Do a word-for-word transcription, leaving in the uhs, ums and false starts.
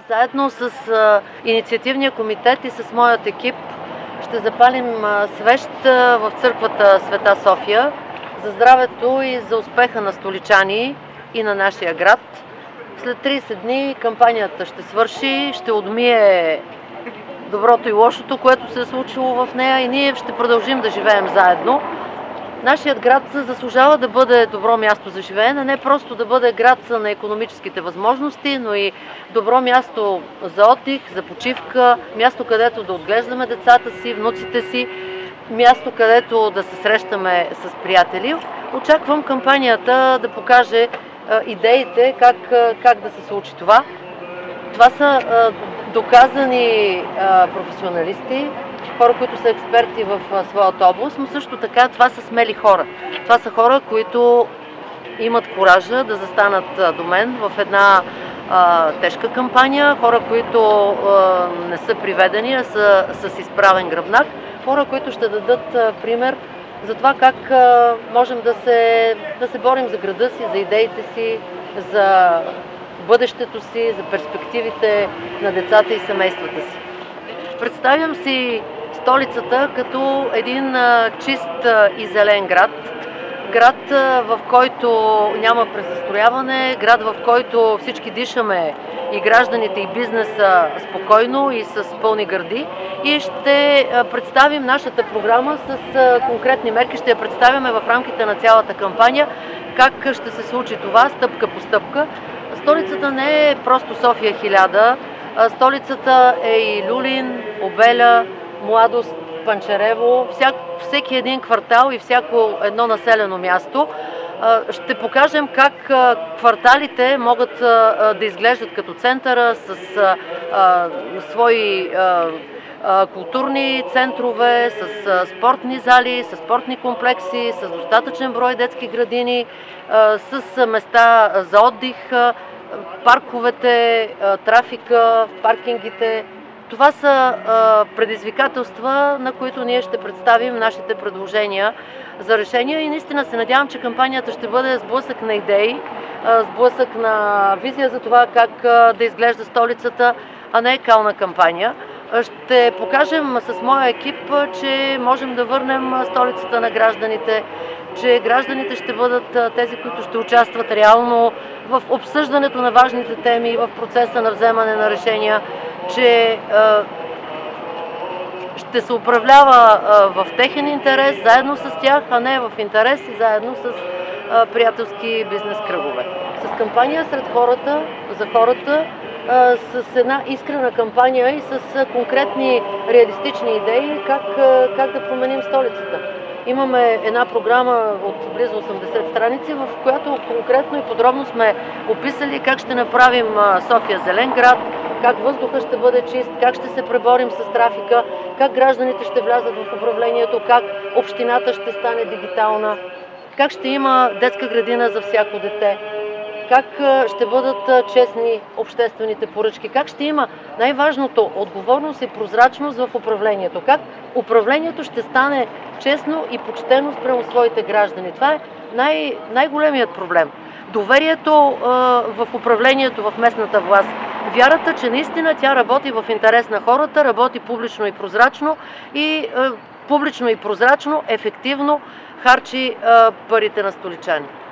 Заедно с инициативния комитет и с моят екип ще запалим свещ в църквата Света София за здравето и за успеха на столичани и на нашия град. След трийсет дни кампанията ще свърши, ще отмие доброто и лошото, което се е случило в нея, и ние ще продължим да живеем заедно. Нашият град заслужава да бъде добро място за живеене, не просто да бъде град на икономическите възможности, но и добро място за отдих, за почивка, място, където да отглеждаме децата си, внуците си, място, където да се срещаме с приятели. Очаквам кампанията да покаже идеите как, как да се случи това. Това са доказани професионалисти, хора, които са експерти в своята област, но също така това са смели хора. Това са хора, които имат куража да застанат до мен в една а, тежка кампания, хора, които а, не са приведени, а са с изправен гръбнак, хора, които ще дадат а, пример за това как а, можем да се, да се борим за града си, за идеите си, за бъдещето си, за перспективите на децата и семействата си. Представям си столицата като един а, чист а, и зелен град. Град, а, в който няма презастрояване, град, в който всички дишаме, и гражданите, и бизнеса, спокойно и с пълни гърди. И ще а, представим нашата програма с а, конкретни мерки. Ще я представяме в рамките на цялата кампания, как ще се случи това стъпка по стъпка. Столицата не е просто София хиляда. Столицата е и Люлин, Обеля, Младост, Панчарево, всяк, всеки един квартал и всяко едно населено място. Ще покажем как кварталите могат да изглеждат като центъра с свои културни центрове, с спортни зали, с спортни комплекси, с достатъчен брой детски градини, с места за отдих, парковете, трафика, паркингите. Това са предизвикателства, на които ние ще представим нашите предложения за решения, и наистина се надявам, че кампанията ще бъде сблъсък на идеи, сблъсък на визия за това как да изглежда столицата, а не кална кампания. Ще покажем с моя екип, че можем да върнем столицата на гражданите, че гражданите ще бъдат тези, които ще участват реално в обсъждането на важните теми, в процеса на вземане на решения, че ще се управлява в техен интерес, заедно с тях, а не в интерес и заедно с приятелски бизнес кръгове. С кампания сред хората, за хората, с една искрена кампания и с конкретни реалистични идеи как, как да променим столицата. Имаме една програма от близо осемдесет страници, в която конкретно и подробно сме описали как ще направим София зелен град, как въздуха ще бъде чист, как ще се преборим с трафика, как гражданите ще влязат в управлението, как общината ще стане дигитална, как ще има детска градина за всяко дете, как ще бъдат честни обществените поръчки, как ще има най-важното отговорност и прозрачност в управлението, как управлението ще стане честно и почтено спрямо своите граждани. Това е най- най-големият проблем. Доверието а, в управлението, в местната власт. Вярата, че наистина тя работи в интерес на хората, работи публично и прозрачно и а, публично и прозрачно, ефективно харчи а, парите на столичани.